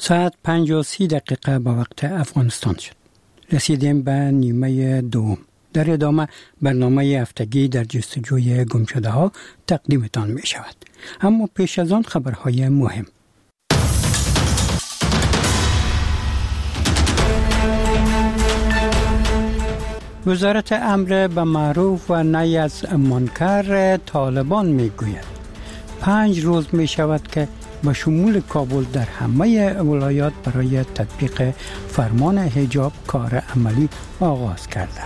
ساعت 5:30 به وقت افغانستان شد. رسیدیم به نیمه دوم. در ادامه برنامه هفتگی در جستجوی گمشده ها تقدیمتان می شود. اما پیش از آن خبرهای مهم. وزارت امر به معروف و نهی از منکر طالبان می گوید 5 روز می شود که به شمول کابل در همه ولایات برای تطبیق فرمان حجاب کار عملی آغاز کرده.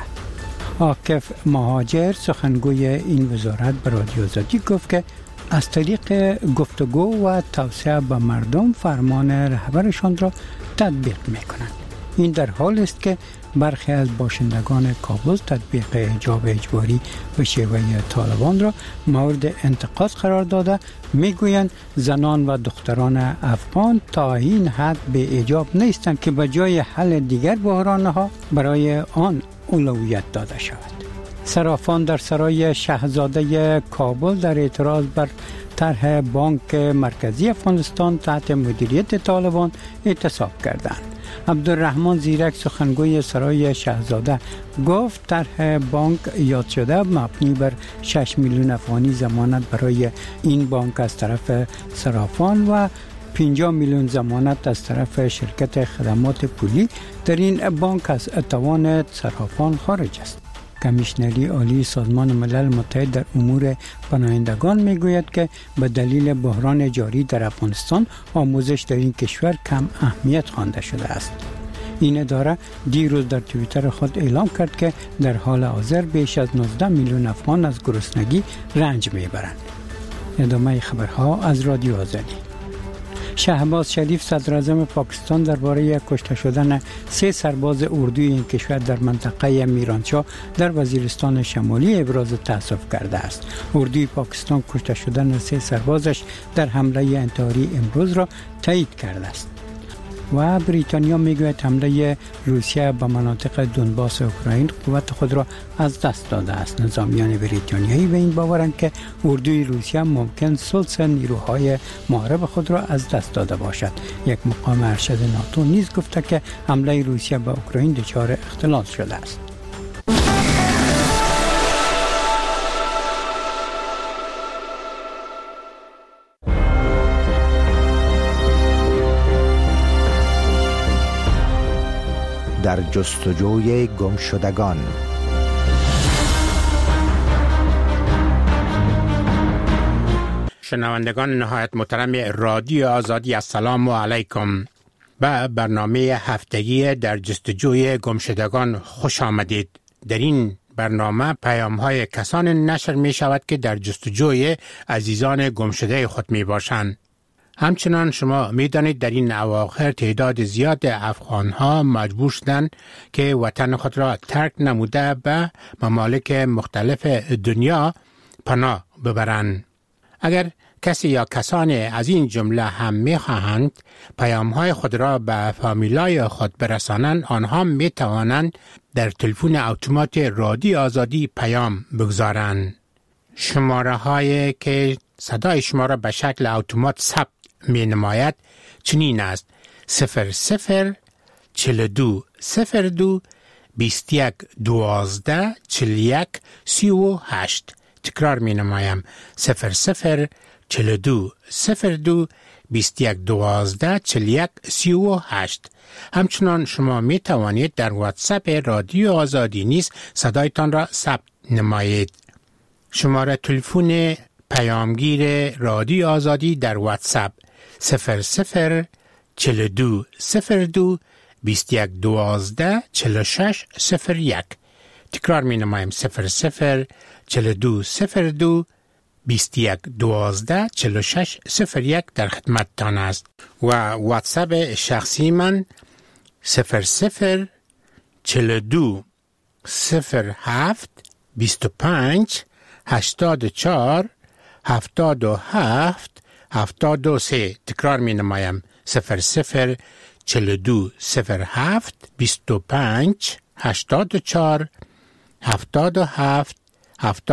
عاکف مهاجر سخنگوی این وزارت به رادیو آزادی گفت که از طریق گفتگو و توصیه به مردم فرمان رهبرشان را تطبیق می‌کنند. این در حالی است که برخی از باشندگان کابل تطبیق حجاب اجباری به شیوه طالبان را مورد انتقاد قرار داده میگویند زنان و دختران افغان تا این حد به حجاب نیستند که به جای حل دیگر بحرانها برای آن اولویت داده شود. صرافان در سرای شاهزاده کابل در اعتراض بر طرح بانک مرکزی افغانستان تحت مدیریت طالبان اعتصاب کردند. عبدالرحمن زیرک سخنگوی سرای شاهزاده گفت طرح بانک یاد شده مبنی بر 6 میلیون افغانی ضمانت برای این بانک از طرف صرافان و 50 میلیون ضمانت از طرف شرکت خدمات پولی در این بانک از توان صرافان خارج است. کمیشنری عالی سازمان ملل متحد در امور پناهندگان میگوید که به دلیل بحران جاری در افغانستان آموزش در این کشور کم اهمیت خوانده شده است. این اداره دیروز در توییتر خود اعلام کرد که در حال حاضر بیش از 19 میلیون افغان از گرسنگی رنج میبرند. ادامه خبرها از رادیو آزادی. شهباز شریف صدراعظم پاکستان درباره کشته شدن 3 سرباز اردوی این کشور در منطقه میرانشاه در وزیرستان شمالی ابراز تأسف کرده است. اردوی پاکستان کشته شدن 3 سربازش در حمله انتحاری امروز را تایید کرده است. و بریتانیا میگوید حمله روسیه به مناطق دونباس اوکراین قوت خود را از دست داده است. نظامیان بریتانیایی به این باورند که اردوی روسیه ممکن ثلث نیروهای محارب خود را از دست داده باشد. یک مقام ارشد ناتو نیز گفته که حمله روسیه به اوکراین دچار اختلال شده است. در جستجوی گمشدگان. شنوندگان نهایت محترم رادیو آزادی، السلام علیکم. به برنامه هفتگی در جستجوی گمشدگان خوش آمدید. در این برنامه پیام‌های کسان نشر می شود که در جستجوی عزیزان گمشده خود می باشند. همچنان شما می دانید در این اواخر تعداد زیاد افغان‌ها مجبور شدند که وطن خود را ترک نموده به ممالک مختلف دنیا پناه ببرند. اگر کسی یا کسان از این جمله هم می خواهند پیام‌های خود را به فامیلای خود برسانند، آنها می توانند در تلفن اتومات رادیو آزادی پیام بگذارند. شماره هایی که صدای شما را به شکل اتومات ثبت می نماید چنین است: 00 42 02 21 12 41 38. تکرار می نمایم: 00 42 02 21 12 41 38. همچنان شما می توانید در واتساپ رادیو آزادی نیز صدایتان را ثبت نمایید. شماره تلفن پیامگیر رادیو آزادی در واتساپ 00 42 02 21 12 46 01. تکرار می نمایم: 00 42 02 21 12 46 01 در خدمتتان است. و واتساپ شخصی من 00 42 07 25 84 77 73. تکرار می نمایم: 00 42 07 25 84 77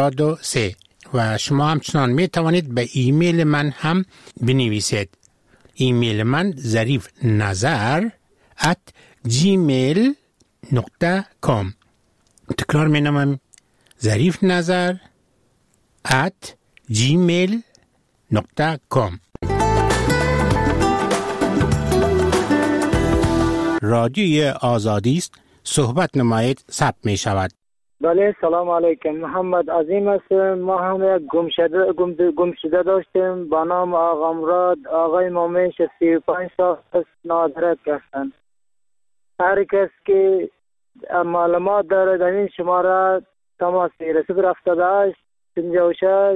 73. و شما همچنان می توانید به ایمیل من هم بنویسید. ایمیل من ظریف نظر @gmail.com. تکرار می نمیم ظریف نظر @gmail.com. رادیوی آزادی است. صحبت نمایید ثبت می شود. بله سلام علیکم. محمد عظیم هستم. ما هم یک گمشده داشتیم با نام آقا مراد. آقای مومن 35 سال است، نادرک هستند. هر کس که معلومات داره در این شماره تماس بگیره. 078 56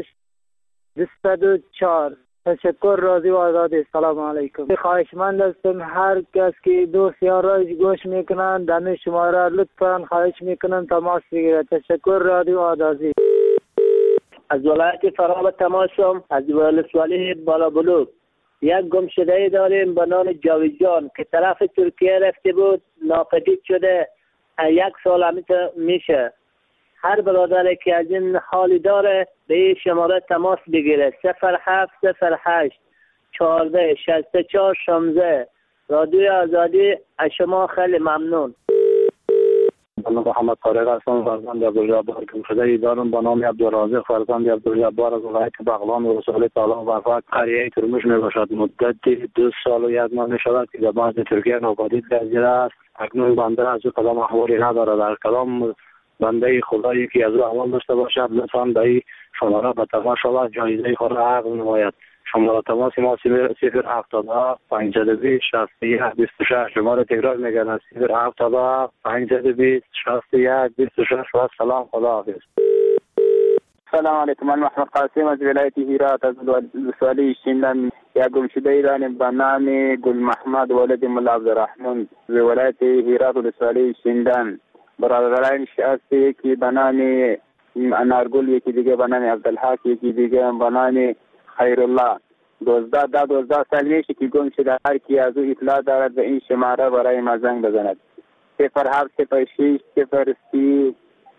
204. تشکر. راضی و آزادی. سلام علیکم. خواهشمند هستم هر کس که دوست یا رایج گوش میکنن در این شماره لطفا خواهش میکنن تماس بگیره. تشکر. راضی و آزادی. از ولایت فرا تماسم، از ولسوالی بالا بلوک. یک گمشده داریم به نام جاویدجان که طرف ترکیه رفته بود، ناپدید شده. 1 سال همیشه میشه. هر برادری که از این حالی داره به این شماره تماس بگیره. 0708 14 64 16. رادیو آزادی. از شما خیلی ممنون. من محمد طارق هستم، فرزند عبدالجبار گمشده دارم به نام عبدالرازق، فرزند عبدالجبار از ولایت بغلان و رسول تعالی وفات. قریه ترموش می باشد. مدت 2 سال و 1 ماه می شود که در بعض ترکیه ناپدید گردیده است. اکنون بنده از او کدام احوالی نداره. در کدام بنده خدایی که از او احوال داشته باشد لطفاً به این شماره به تماس شود، جایزه خود را عقد نماید. شماره تماس ما 070 520 61 26. شماره تکرار میگردم 070 520 61 26. و سلام. خدا حافظ. سلام علیکم. من محمد قاسم از ولایت هرات از ولسوالی شیندن. یک گمشده داریم به نام گل محمد ولد ملا عبدالرحمن از ولایت هرات ولسوالی شیندن. برادرانش هست، یکی به نام انارگل، یکی دیگه به نام عبدالحق، یکی دیگه به نام خیرالله. 12 سال میشه که گم شده. هر کی از او اطلاع دارد به این شماره برای ما زنگ بزند. 0706 03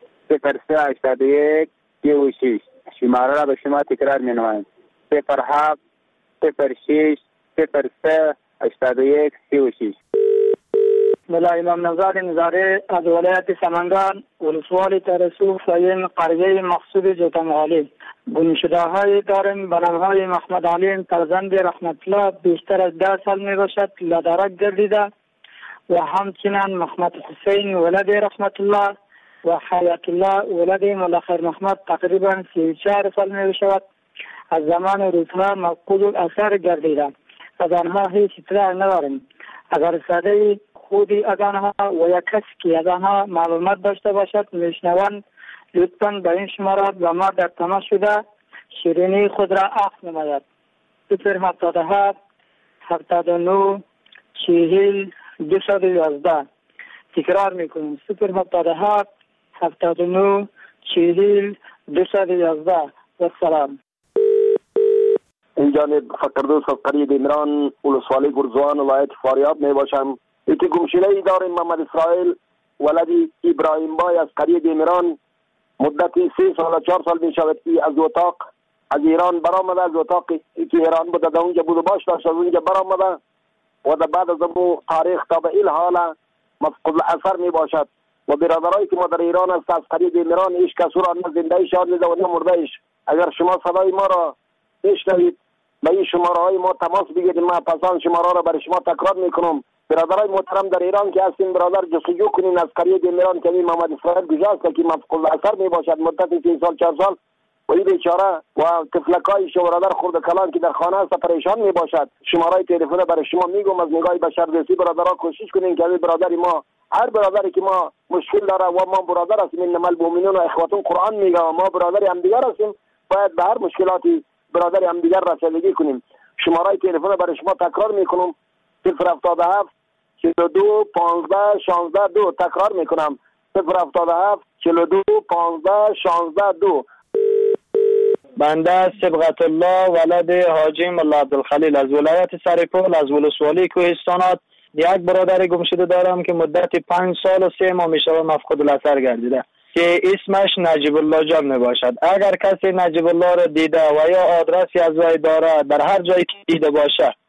81 36. شماره را به شما تکرار می نمایم. 0706 03 81 36. ملا امام نزار نزاره از ولایت سمنگان ولسوالی ترسو فایم قریه مقصود جوتنغالی. گمشده های داریم به نام های محمد علی فرزند رحمت الله، بیشتر از 10 سال می باشد، لدرک گردیده. و همچنین محمد حسین ولد رحمت الله و حیات الله ولد ملا خیر محمد تقریبا 34 سال می باشد. از زمان روزها مفقود الاثر گردیده. از آنها هیچ اطلاع نداریم. اگر ساده خودی از آنها و یک کسی که از آنها معلومات داشته باشد میشنوند لطفاً به این شماره با ما در تماس شده شیرینی خود را عقد نماید. 077 79 40 211. تکرار میکنیم 077 79 40 211. و سلام. این جانب فقردوس از قریه دیمران ولسوالی گرزوان ولایت فاریاب می باشم. یکی گمشده ای داریم محمد اسرائیل ولدی ابراهیم بای از قریه دیمران. مدتی 3 سال و 4 سال می شود که از اتاق از ایران برآمده. از اتاقی که ایران بوده در اونجا بود و باش داشت، از اونجا برآمده و در بعد از اون تاریخ تا به این حال مفقود الاثر می باشد. و برادرایی که ما در ایران است از قریه دیمران هیچ کس را نه زنده شان میده و نه مرده ایش. اگر شما صدای ما را بشنوید به این شماره های ما تماس بگیرید. ما پسان شماره را برای شما تکرار میکنم. برادرای محترم در ایران که هستین برادر جستجو کنین از قریه دیمران که محمد اسرائیل گذاشت که مفقود الاثر می باشد مدت 3 سال 4 سال و این بیچاره و طفلکای شو برادر خرد کلان که در خانه است پریشان می باشد. شماره تلفن برای شما میگم از نگاه بشردوستی برادرها کوشش کنین که برادری ما هر برادری که ما مشکل داره و ما برادر هستیم انما المؤمنون و اخوتون قرآن میگه و ما برادر هم دیگر هستیم باید به هر مشکلاتی برادر هم دیگر رسیدگی کنیم. شماره تلفن برای شما تکرار میکنم 077 42 15 16 2. تکرار میکنم 077 42 15 16 2. بنده صبغت الله ولد حاجی ملا عبدالخلیل از ولایت سرپل از ولسوالی کوهستانات. یک برادر گمشده دارم که مدت 5 سال و 3 ماه میشه مفقود الاثر گردیده که اسمش نجیب الله جان می باشد. اگر کسی نجیب الله را دیده و یا آدرسی از وی داره در هر جایی که دیده باشه